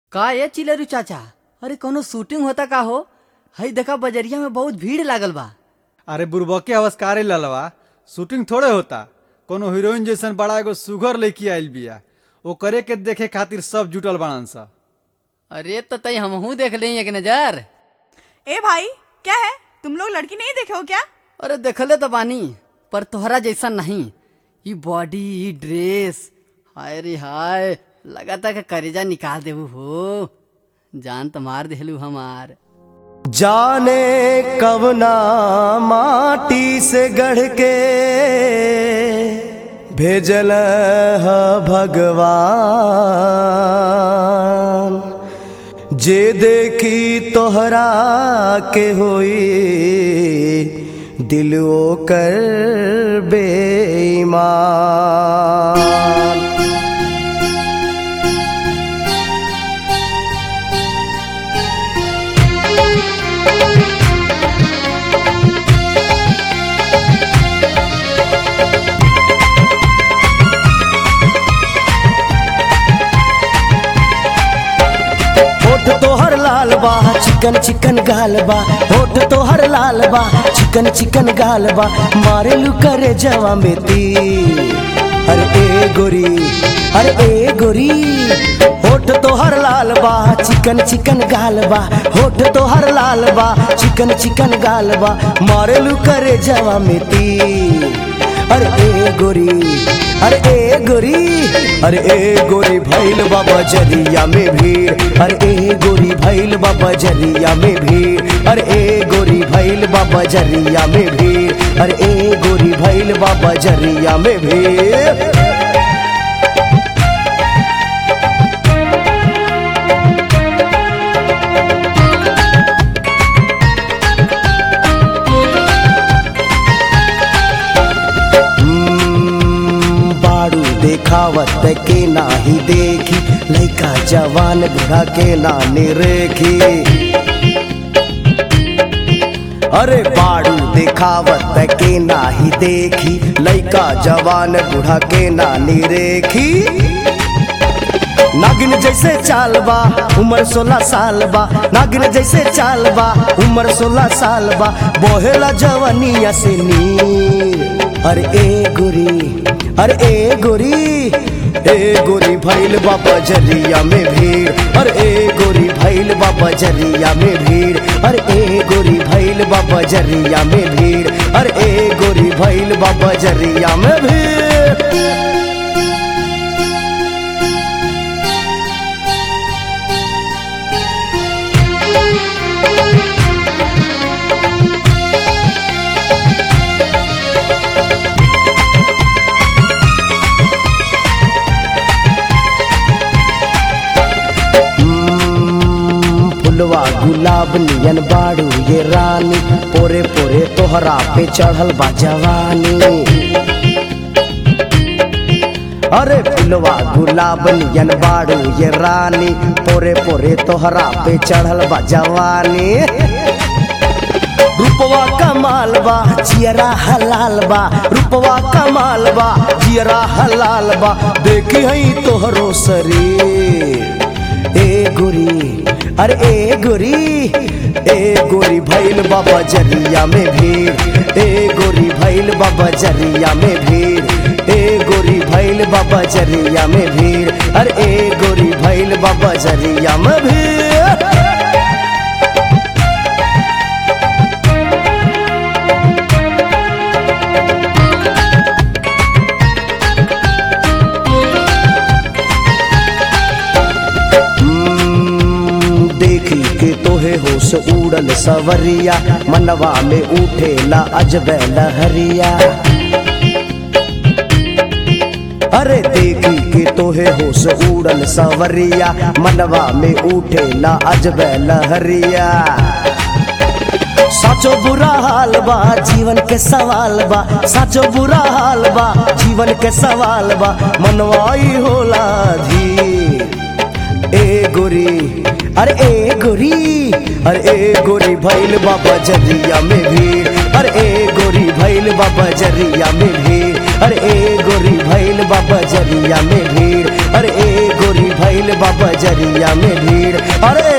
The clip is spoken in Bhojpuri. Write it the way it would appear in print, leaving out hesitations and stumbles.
का ये चिलरू चाचा, अरे कोनो शूटिंग होता का हो? हई देखा बजरिया में बहुत भीड़ लागल बा। अरे बुरबके अवस्कारे ललवा, शूटिंग थोड़े होता। कोनो हीरोइन जैसन बड़ा एगो सुगर लड़की आइल बिया, वो करे के देखे खातिर सब जुटल बाड़न सा। अरे तो तई हमहू देख ले एक नजर। ए भाई, क्या है, तुम लोग लड़की नहीं देखे हो क्या? अरे देखले तो बानी, पर तोहरा जैसा नहीं। ये बॉडी, ये ड्रेस, हाय रे हाय, लगाता कि करेजा निकाल देबू हो। जान तो मार देलू हमार। जाने कवना माटी से गढ़ के भेजल है भगवान, जे देखी तोहरा के होई दिल ओकर बेईमान। होठ तोहर लाल बा, चिकन चिकन गाल बा। होठ तोहर लाल बा, चिकन चिकन गाल बा। मारेलू करे जवा में तीर। अरे ए गोरी, अरे ए गोरी। होठ तोहर लाल बा, चिकन चिकन गाल बा। होठ तोहर लाल बा, चिकन चिकन गाल बा। मारेलू करे जवा में तीर। अरे ए गोरी, अरे ए गोरी, अरे ए गोरी भैल बाबा जरिया में भीड़। अरे ए गोरी भैल बाबा जरिया में भीड़। अरे ए गोरी भैल बाबा जरिया में भीड़। अरे ए गोरी भैल बाबा जरिया में भीड़। देखावत के नाही देखी, लइका जवान बूढ़ा के नानी रेखी। अरे बाड़ू देखावत के नाही देखी, लइका जवान बूढ़ा के नानी रेखी। नागिन जैसे चाल बा, उम्र 16 साल बा। नागिन जैसे चाल बा, उम्र 16 साल बा। बोहेला जवानिया से नीर। अरे ए गोरी, अरे ए गोरी, ए गोरी भैल बाबा जरिया में भीड़। अरे ए गोरी भैल बाबा जरिया में भीड़। अरे ए गोरी भैल बाबा जरिया में भीड़। अरे ए गोरी भैल बाबा जरिया में भीड़। फुलवा गुलाब नियन बाड़ू ये रानी, पोरे पोरे तोहरा पे चढ़ल बा जवानी। अरे फुलवा गुलाब नियन बाड़ू ये रानी, पोरे पोरे तोहरा पे चढ़ल बा जवानी। रूपवा कमाल बा, जियरा हलाल बा। रूपवा कमाल बा, जियरा हलाल बा। देखी हई तोहरो शरीर। ए गोरी, अरे ए गोरी, ए गोरी भैल बाबा जरिया में भीड़। ए गोरी भैल बाबा जरिया में भीड़। ए गोरी भैल बाबा जरिया में भीड़। अरे ए गोरी भैल बाबा जरिया में भीड़। होश उड़ल सवरिया, मनवा में उठेला अजबे लहरिया। अरे देखी के तोहे होश उड़ल सवरिया, मनवा में उठेला अजबे लहरिया। साचो बुरा हाल बा, जीवन के सवाल बा। साचो बुरा हाल बा, जीवन के सवाल बा। मनवाई होला धीर। ए गोरी, अरे ए गोरी, अरे ए गोरी भैल बाबा जरिया में भीड़। अरे ए गोरी भैल बाबा जरिया में भीड़। अरे ए गोरी भइल बा बजरिया में भीड़, अरे ए गोरी भइल बा बजरिया में भीड़, अरे